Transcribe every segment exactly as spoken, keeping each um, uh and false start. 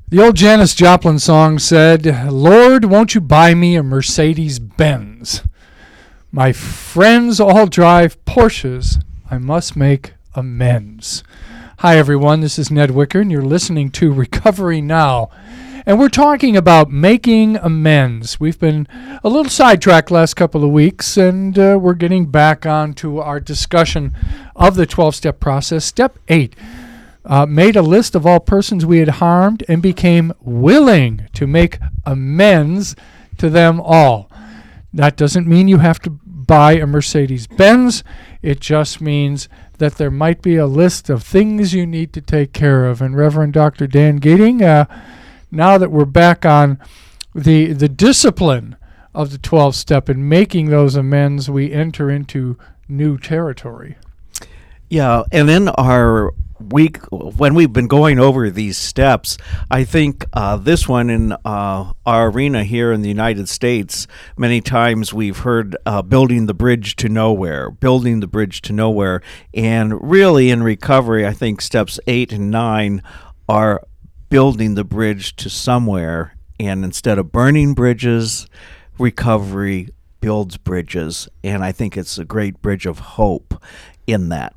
The old Janis Joplin song said, "Lord, won't you buy me a Mercedes-Benz? My friends all drive Porsches. I must make amends." Hi, everyone. This is Ned Wicker, and you're listening to Recovery Now. And we're talking about making amends. We've been a little sidetracked last couple of weeks, and uh, we're getting back on to our discussion of the twelve-step process. Step eight. Uh, made a list of all persons we had harmed and became willing to make amends to them all. That doesn't mean you have to buy a Mercedes-Benz. It just means that there might be a list of things you need to take care of. And Reverend Doctor Dan Gating, uh, now that we're back on the the discipline of the twelve-step and making those amends, we enter into new territory. Yeah, and in our week, when we've been going over these steps, I think uh, this one in uh, our arena here in the United States, many times we've heard uh, building the bridge to nowhere, building the bridge to nowhere. And really in recovery, I think steps eight and nine are building the bridge to somewhere. And instead of burning bridges, recovery builds bridges. And I think it's a great bridge of hope in that.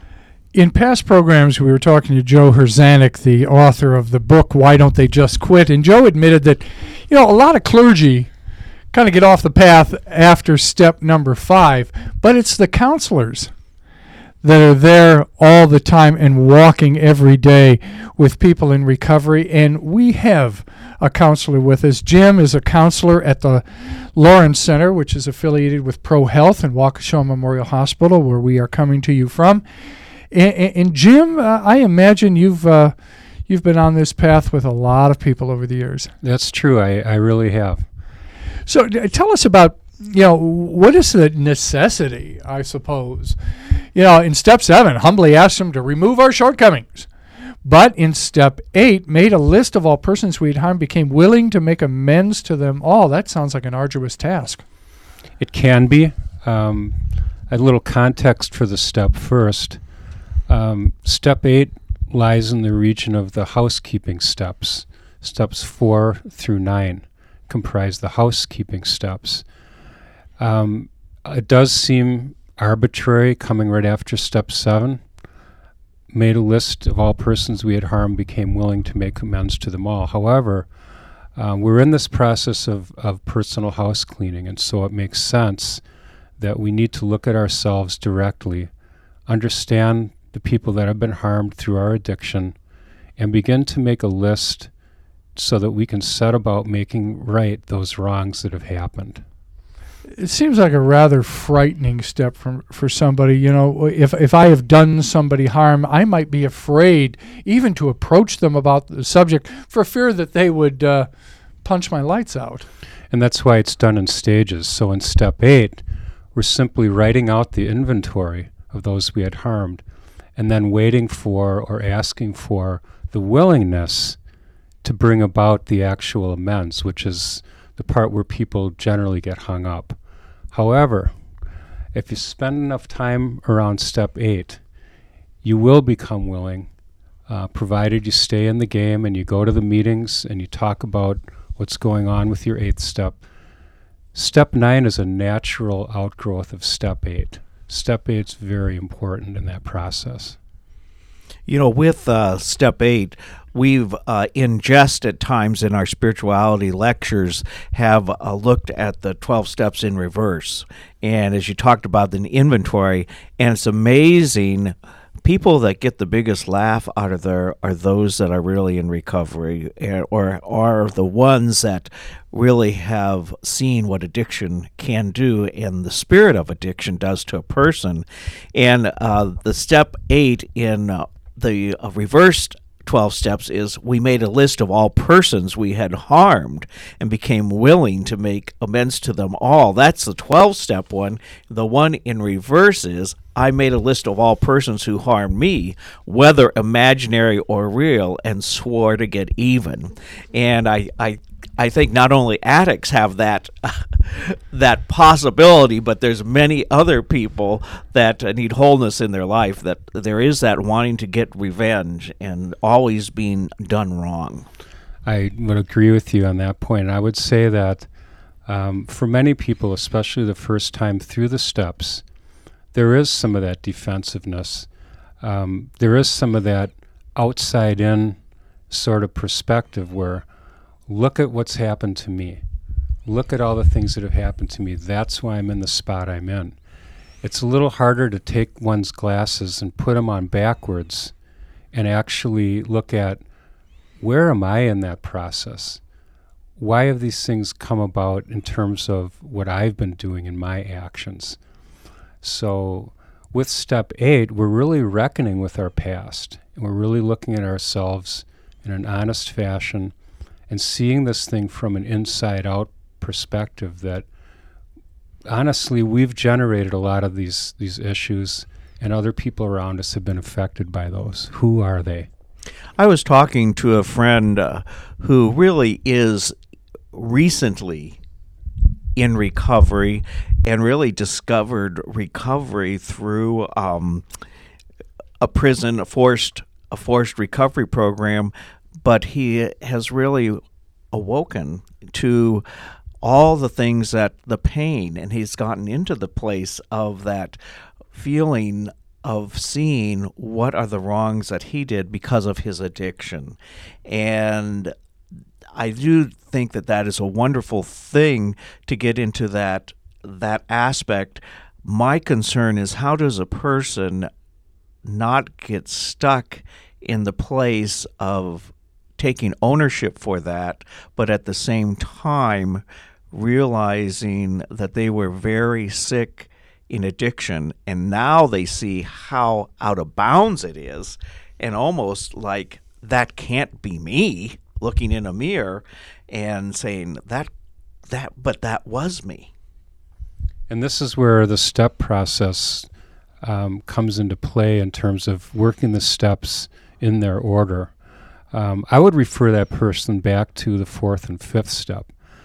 In past programs, we were talking to Joe Herzanik, the author of the book, Why Don't They Just Quit? And Joe admitted that, you know, a lot of clergy kind of get off the path after step number five, but it's the counselors that are there all the time and walking every day with people in recovery. And we have a counselor with us. Jim is a counselor at the Lawrence Center, which is affiliated with Pro Health and Waukesha Memorial Hospital, where we are coming to you from. And, and Jim, uh, I imagine you've uh, you've been on this path with a lot of people over the years. That's true. I, I really have. So uh, tell us about, you know, what is the necessity, I suppose? You know, in step seven, humbly asked him to remove our shortcomings. But in step eight, made a list of all persons we had harmed, became willing to make amends to them all. That sounds like an arduous task. It can be. Um, a little context for the step first. Um, step eight lies in the region of the housekeeping steps. Steps four through nine comprise the housekeeping steps. Um, it does seem arbitrary coming right after step seven. Made a list of all persons we had harmed, became willing to make amends to them all. However, um, we're in this process of, of personal house cleaning, and so it makes sense that we need to look at ourselves directly, understand the people that have been harmed through our addiction, and begin to make a list so that we can set about making right those wrongs that have happened. It seems like a rather frightening step from, for somebody. You know, if if I have done somebody harm, I might be afraid even to approach them about the subject for fear that they would uh, punch my lights out. And that's why it's done in stages. So in step eight, we're simply writing out the inventory of those we had harmed, and then waiting for or asking for the willingness to bring about the actual amends, which is the part where people generally get hung up. However, if you spend enough time around step eight, you will become willing, uh, provided you stay in the game and you go to the meetings and you talk about what's going on with your eighth step. Step nine is a natural outgrowth of step eight. Step eight's very important in that process. You know, with uh, step eight, we've uh, in jest at times in our spirituality lectures have uh, looked at the twelve steps in reverse. And as you talked about the inventory, and it's amazing, people that get the biggest laugh out of there are those that are really in recovery, or are the ones that really have seen what addiction can do and the spirit of addiction does to a person. And uh, the step eight in uh, the uh, reversed twelve steps is we made a list of all persons we had harmed and became willing to make amends to them all. That's the twelve-step one. The one in reverse is I made a list of all persons who harmed me, whether imaginary or real, and swore to get even. And I, I, I think not only addicts have that that possibility, but there's many other people that need wholeness in their life, that there is that wanting to get revenge and always being done wrong. I would agree with you on that point. I would say that um, for many people, especially the first time through the steps, there is some of that defensiveness. Um, there is some of that outside-in sort of perspective where, look at what's happened to me. Look at all the things that have happened to me. That's why I'm in the spot I'm in. It's a little harder to take one's glasses and put them on backwards and actually look at, where am I in that process? Why have these things come about in terms of what I've been doing in my actions? So with step eight, we're really reckoning with our past. And we're really looking at ourselves in an honest fashion and seeing this thing from an inside-out perspective that, honestly, we've generated a lot of these, these issues, and other people around us have been affected by those. Who are they? I was talking to a friend uh, who really is recently in recovery and really discovered recovery through um, a prison, a forced, a forced recovery program, but he has really awoken to all the things that the pain, and he's gotten into the place of that feeling of seeing what are the wrongs that he did because of his addiction. And I do think that that is a wonderful thing to get into that that aspect. My concern is, how does a person not get stuck in the place of taking ownership for that, but at the same time realizing that they were very sick in addiction, and now they see how out of bounds it is, and almost like, that can't be me, looking in a mirror and saying that that but that was me. And this is where the step process um, comes into play in terms of working the steps in their order. Um, I would refer that person back to the fourth and fifth step.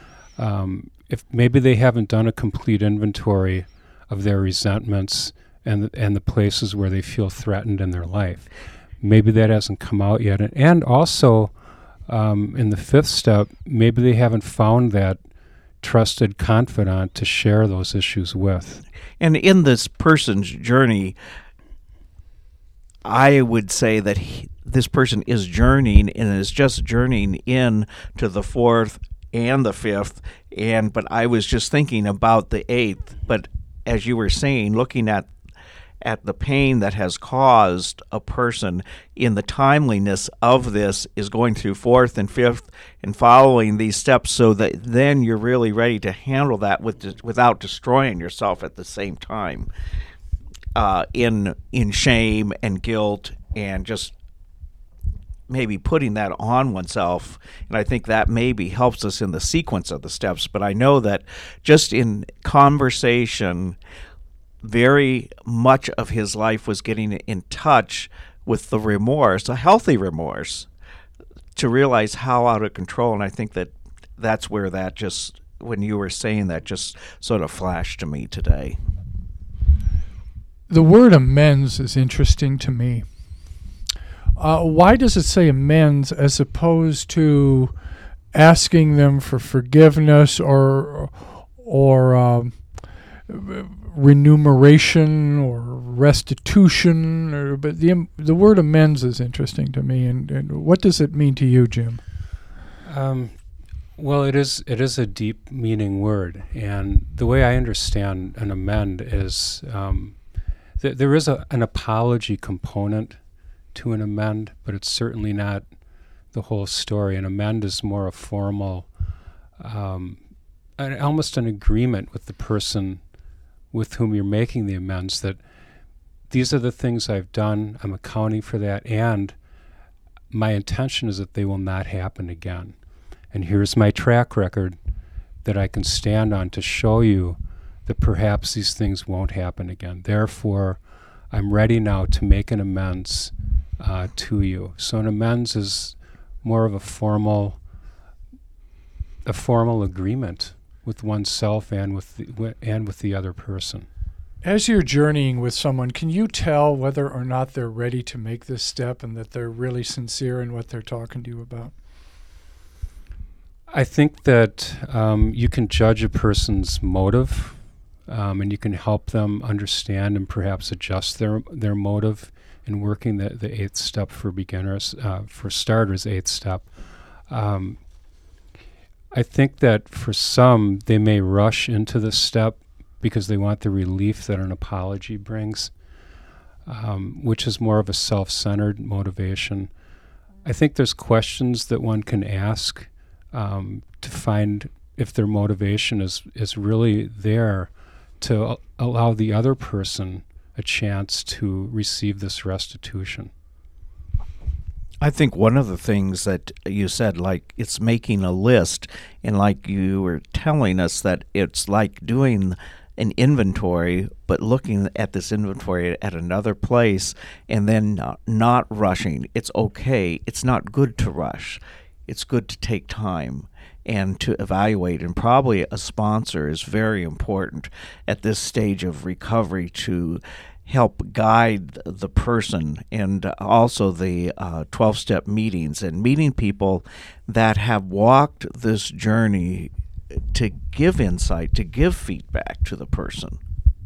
Um, if maybe they haven't done a complete inventory of their resentments and and the places where they feel threatened in their life. Maybe that hasn't come out yet. And, and also, um, in the fifth step, maybe they haven't found that trusted confidant to share those issues with. And in this person's journey, I would say that he, this person is journeying and is just journeying in to the fourth and the fifth. And but I was just thinking about the eighth. But as you were saying, looking at at the pain that has caused a person in the timeliness of this is going through fourth and fifth and following these steps, so that then you're really ready to handle that with without destroying yourself at the same time, uh, in in shame and guilt and just maybe putting that on oneself. And I think that maybe helps us in the sequence of the steps. But I know that just in conversation, very much of his life was getting in touch with the remorse, a healthy remorse, to realize how out of control. And I think that that's where that just, when you were saying that, just sort of flashed to me today. The word amends is interesting to me. Uh, why does it say amends as opposed to asking them for forgiveness or or um, remuneration or restitution? Or, but the the word amends is interesting to me. And, and what does it mean to you, Jim? Um, well, it is it is a deep meaning word, and the way I understand an amend is um, th- there is a, an apology component to an amend, but it's certainly not the whole story. An amend is more a formal, um, an, almost an agreement with the person with whom you're making the amends, that these are the things I've done, I'm accounting for that, and my intention is that they will not happen again. And here's my track record that I can stand on to show you that perhaps these things won't happen again. Therefore, I'm ready now to make an amends uh, to you. So an amends is more of a formal, a formal agreement with oneself and with the, w- and with the other person. As you're journeying with someone, can you tell whether or not they're ready to make this step and that they're really sincere in what they're talking to you about? I think that um, you can judge a person's motive, um, and you can help them understand and perhaps adjust their their motive in working the, the eighth step for beginners, uh, for starters, eighth step. Um, I think that for some, they may rush into this step because they want the relief that an apology brings, um, which is more of a self-centered motivation. I think there's questions that one can ask um, to find if their motivation is, is really there to a- allow the other person a chance to receive this restitution. I think one of the things that you said, like it's making a list, and like you were telling us that it's like doing an inventory, but looking at this inventory at another place and then uh, not rushing. It's okay. It's not good to rush. It's good to take time and to evaluate. And probably a sponsor is very important at this stage of recovery to help guide the person, and also the uh, twelve-step meetings and meeting people that have walked this journey to give insight, to give feedback to the person.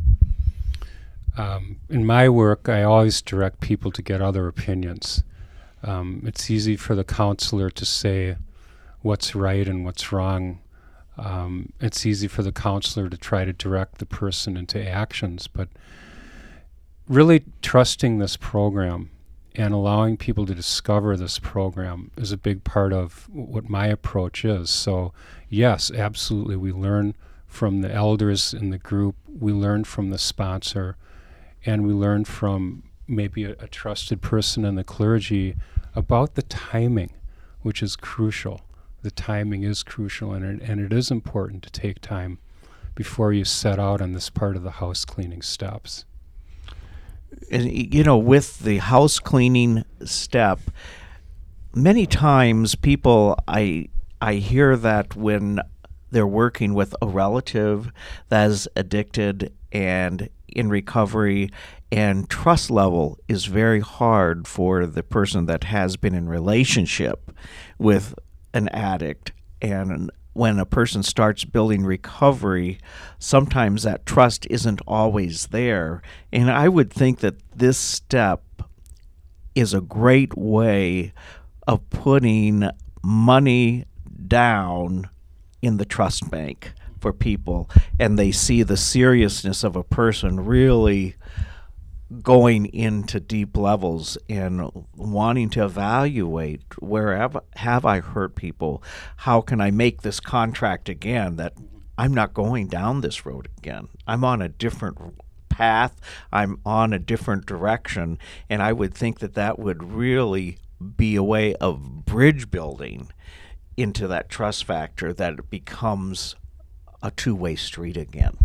Um, in my work, I always direct people to get other opinions. Um, it's easy for the counselor to say what's right and what's wrong. Um, it's easy for the counselor to try to direct the person into actions, but really trusting this program and allowing people to discover this program is a big part of what my approach is. So yes, absolutely, we learn from the elders in the group, we learn from the sponsor, and we learn from maybe a, a trusted person in the clergy about the timing, which is crucial. The timing is crucial, and it, and it is important to take time before you set out on this part of the house cleaning steps. And, you know, with the house cleaning step, many times people, I I hear that when they're working with a relative that is addicted and in recovery, and trust level is very hard for the person that has been in relationship with an addict. And when a person starts building recovery, sometimes that trust isn't always there. And I would think that this step is a great way of putting money down in the trust bank for people, and they see the seriousness of a person really going into deep levels and wanting to evaluate, where have, have I hurt people? How can I make this contract again that I'm not going down this road again? I'm on a different path. I'm on a different direction. And I would think that that would really be a way of bridge building into that trust factor, that it becomes a two-way street again.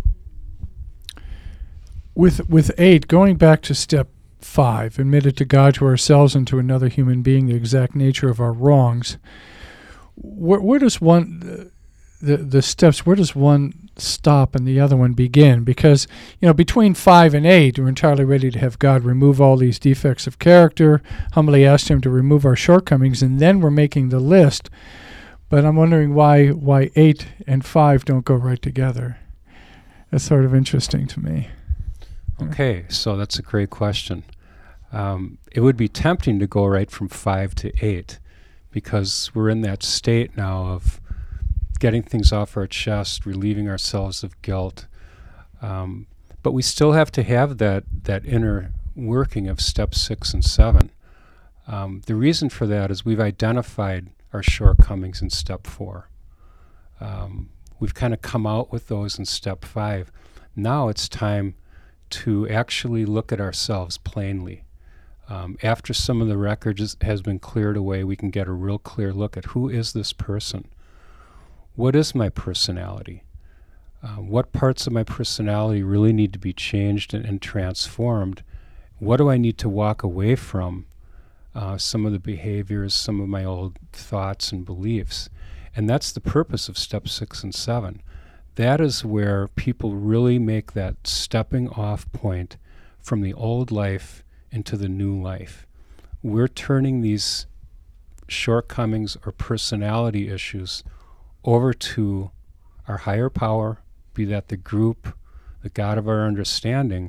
With with eight, going back to step five, admitted to God, to ourselves, and to another human being the exact nature of our wrongs. Where, where does one, the the steps, where does one stop and the other one begin? Because, you know, between five and eight, we're entirely ready to have God remove all these defects of character, humbly ask Him to remove our shortcomings, and then we're making the list. But I'm wondering why why eight and five don't go right together. That's sort of interesting to me. Okay, so that's a great question. Um, it would be tempting to go right from five to eight, because we're in that state now of getting things off our chest, relieving ourselves of guilt. Um, but we still have to have that, that inner working of step six and seven. Um, the reason for that is we've identified our shortcomings in step four. Um, we've kind of come out with those in step five. Now it's time to actually look at ourselves plainly. Um, after some of the record is, has been cleared away, we can get a real clear look at who is this person? What is my personality? Uh, what parts of my personality really need to be changed and, and transformed? What do I need to walk away from? Uh, some of the behaviors, some of my old thoughts and beliefs. And that's the purpose of step six and seven. That is where people really make that stepping off point from the old life into the new life. We're turning these shortcomings or personality issues over to our higher power, be that the group, the God of our understanding.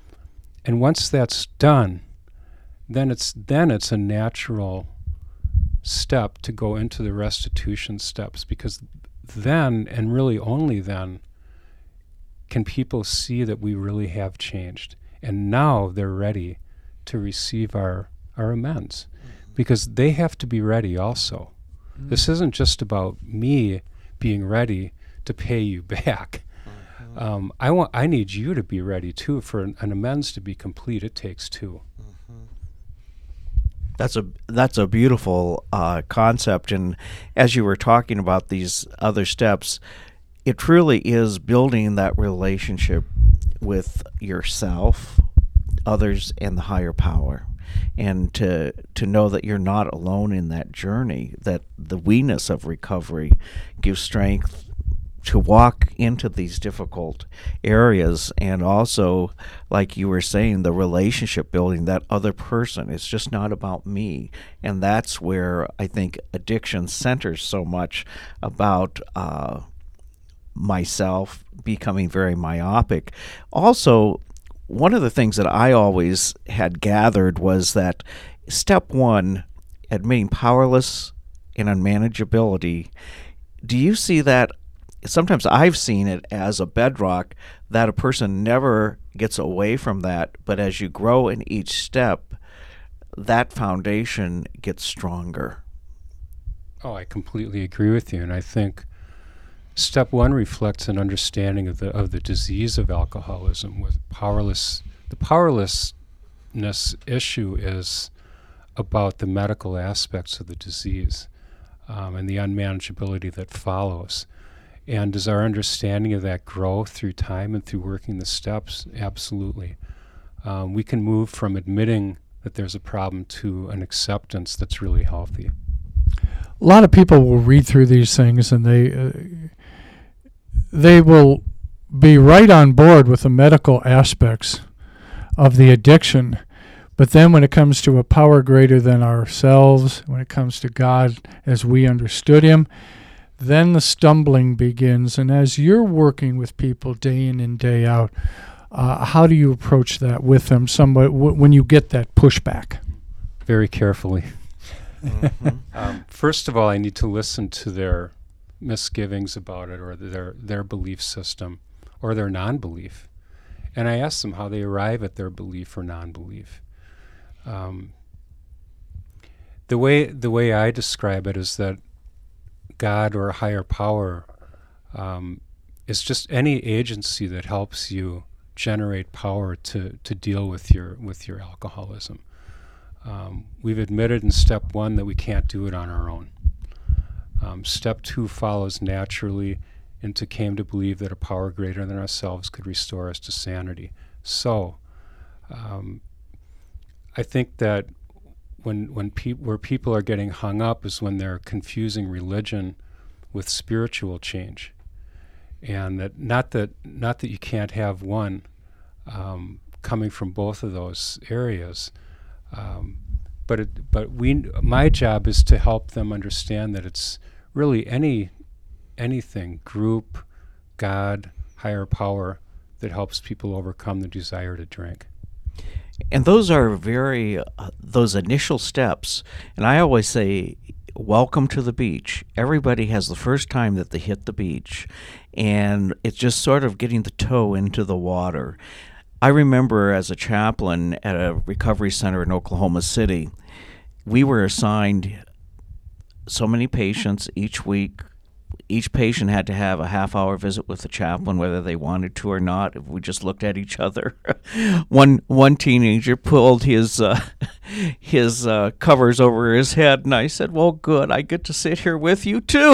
And once that's done, then it's then it's a natural step to go into the restitution steps, because then, and really only then, can people see that we really have changed. And now they're ready to receive our, our amends, mm-hmm. because they have to be ready also. Mm-hmm. This isn't just about me being ready to pay you back. Mm-hmm. Um, I want, I need you to be ready too. For an, an amends to be complete, it takes two. Mm-hmm. That's a that's a beautiful uh, concept, and as you were talking about these other steps, it truly is building that relationship with yourself, others, and the higher power, and to to know that you're not alone in that journey, that the we-ness of recovery gives strength to walk into these difficult areas, and also, like you were saying, the relationship building, that other person. It's just not about me, and that's where I think addiction centers so much about uh, myself, becoming very myopic. Also, one of the things that I always had gathered was that step one, admitting powerless and unmanageability, do you see that? Sometimes I've seen it as a bedrock that a person never gets away from that, but as you grow in each step, that foundation gets stronger. Oh, I completely agree with you, and I think step one reflects an understanding of the of the disease of alcoholism. With powerless, the powerlessness issue is about the medical aspects of the disease, um, and the unmanageability that follows. And does our understanding of that grow through time and through working the steps? Absolutely. Um, we can move from admitting that there's a problem to an acceptance that's really healthy. A lot of people will read through these things, and they uh, they will be right on board with the medical aspects of the addiction. But then when it comes to a power greater than ourselves, when it comes to God as we understood him, then the stumbling begins. And as you're working with people day in and day out, uh, how do you approach that with them? Somebody w- when you get that pushback? Very carefully. Mm-hmm. um, first of all, I need to listen to their misgivings about it, or their their belief system, or their non-belief, and I ask them how they arrive at their belief or non-belief. Um, the way the way I describe it is that God or a higher power um, is just any agency that helps you generate power to, to deal with your with your alcoholism. Um, we've admitted in step one that we can't do it on our own. Um, step two follows naturally into came to believe that a power greater than ourselves could restore us to sanity. So um, I think that When when pe- where people are getting hung up is when they're confusing religion with spiritual change, and that not that not that you can't have one um, coming from both of those areas, um, but it, but we my job is to help them understand that it's really any anything, group, God, higher power, that helps people overcome the desire to drink. And those are very, uh, those initial steps, and I always say, welcome to the beach. Everybody has the first time that they hit the beach, and it's just sort of getting the toe into the water. I remember as a chaplain at a recovery center in Oklahoma City, we were assigned so many patients each week. Each patient had to have a half-hour visit with the chaplain, whether they wanted to or not. If we just looked at each other, one one teenager pulled his uh, his uh, covers over his head, and I said, "Well, good. I get to sit here with you too.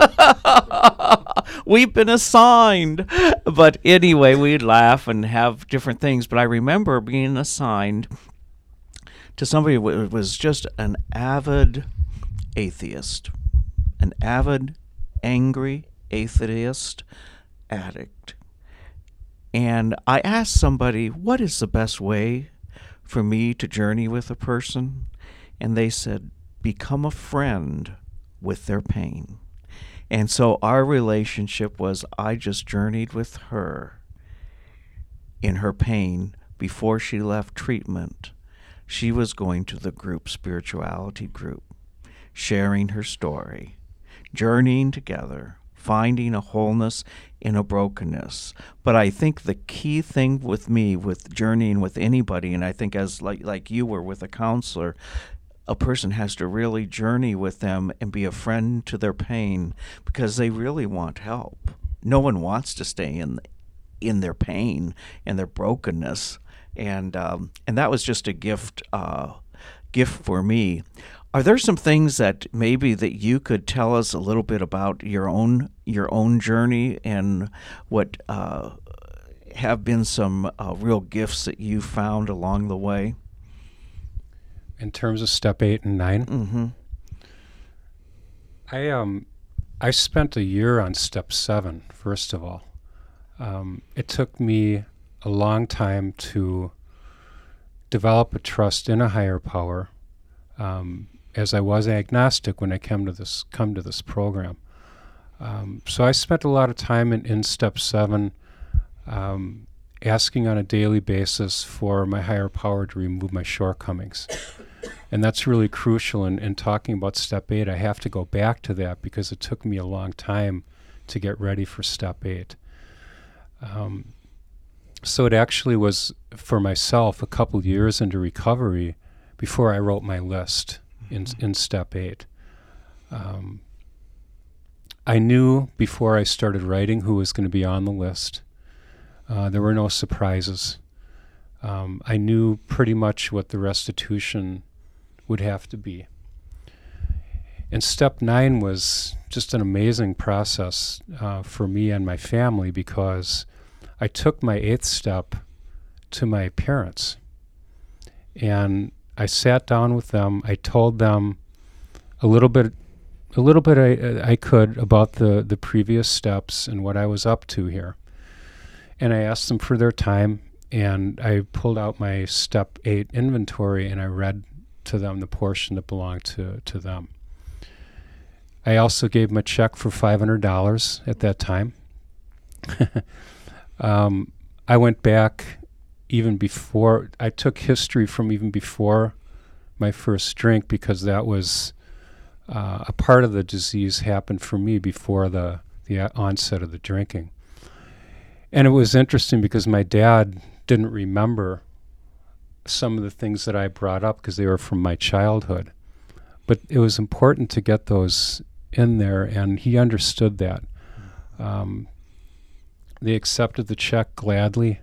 We've been assigned." But anyway, we'd laugh and have different things. But I remember being assigned to somebody who was just an avid atheist, an avid angry atheist addict. And I asked somebody, what is the best way for me to journey with a person? And they said, become a friend with their pain. And so our relationship was I just journeyed with her in her pain before she left treatment. She was going to the group spirituality group, sharing her story, journeying together, finding a wholeness in a brokenness. But I think the key thing with me, with journeying with anybody, and I think as like like you were with a counselor, a person has to really journey with them and be a friend to their pain because they really want help. No one wants to stay in in their pain and their brokenness, and um, and that was just a gift uh, gift for me. Are there some things that maybe that you could tell us a little bit about your own your own journey and what uh, have been some uh, real gifts that you found along the way? In terms of step eight and nine, Mm-hmm. I um, I spent a year on step seven. First of all, um, it took me a long time to develop a trust in a higher power, um, as I was agnostic when I came to this come to this program. Um, so I spent a lot of time in, in step seven, um, asking on a daily basis for my higher power to remove my shortcomings. And that's really crucial in, in talking about step eight. I have to go back to that because it took me a long time to get ready for step eight. Um, so it actually was, for myself, a couple years into recovery before I wrote my list in, in step eight. Um, I knew before I started writing who was going to be on the list. Uh, there were no surprises. Um, I knew pretty much what the restitution would have to be. And step nine was just an amazing process uh, for me and my family because I took my eighth step to my parents. And I sat down with them. I told them a little bit a little bit I, I could about the, the previous steps and what I was up to here. And I asked them for their time, and I pulled out my step eight inventory and I read to them the portion that belonged to, to them. I also gave them a check for five hundred dollars at that time. um, I went back even before, I took history from even before my first drink because that was uh, a part of the disease happened for me before the, the onset of the drinking. And it was interesting because my dad didn't remember some of the things that I brought up because they were from my childhood. But it was important to get those in there, and he understood that. Um, they accepted the check gladly.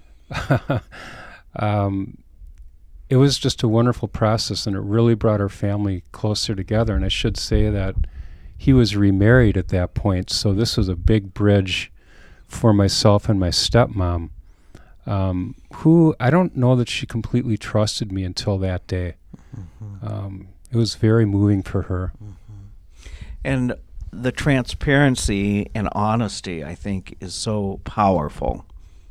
um, it was just a wonderful process, and it really brought our family closer together. And I should say that he was remarried at that point, so this was a big bridge for myself and my stepmom, um, who I don't know that she completely trusted me until that day. Mm-hmm. Um, it was very moving for her. Mm-hmm. And the transparency and honesty, I think, is so powerful.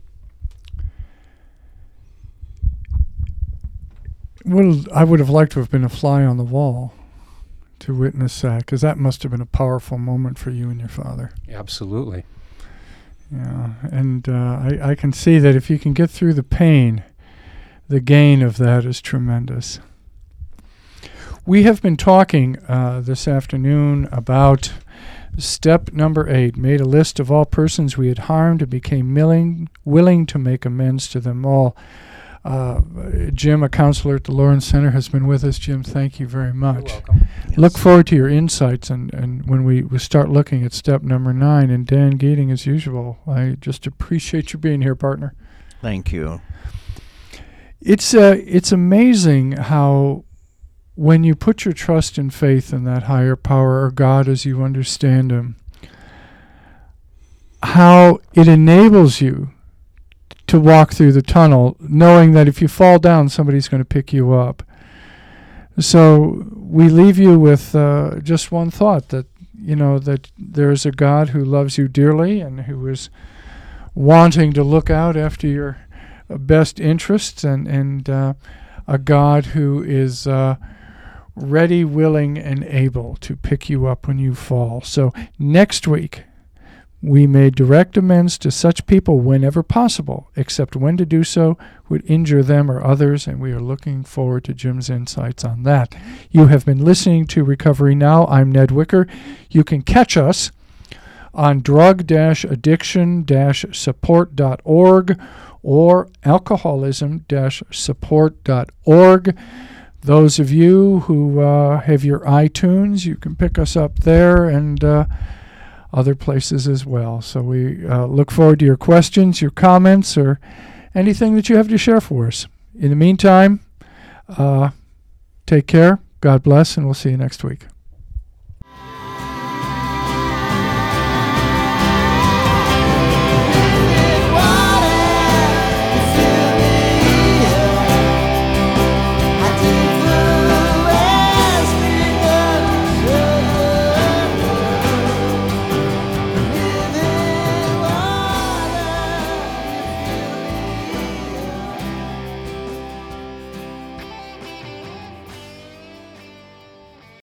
Well, I would have liked to have been a fly on the wall to witness that, because that must have been a powerful moment for you and your father. Absolutely. Yeah, and uh, I, I can see that if you can get through the pain, the gain of that is tremendous. We have been talking uh, this afternoon about step number eight, made a list of all persons we had harmed and became willing, willing to make amends to them all. Uh, Jim, a counselor at the Lawrence Center, has been with us. Jim, thank you very much. You're welcome. Yes. Look forward to your insights, and, and when we, we start looking at step number nine. And Dan Geating, as usual, I just appreciate you being here, partner. Thank you. It's uh, it's amazing how when you put your trust and faith in that higher power, or God as you understand him, how it enables you to walk through the tunnel, knowing that if you fall down, somebody's going to pick you up. So we leave you with uh, just one thought, that, you know, that there's a God who loves you dearly and who is wanting to look out after your best interests, and, and uh, a God who is uh, ready, willing, and able to pick you up when you fall. So next week, we may direct amends to such people whenever possible, except when to do so would injure them or others, and we are looking forward to Jim's insights on that. You have been listening to Recovery Now. I'm Ned Wicker. You can catch us on drug addiction support dot org or alcoholism support dot org. Those of you who uh, have your iTunes, you can pick us up there and uh, other places as well. So we uh, look forward to your questions, your comments, or anything that you have to share for us. In the meantime, uh, take care, God bless, and we'll see you next week.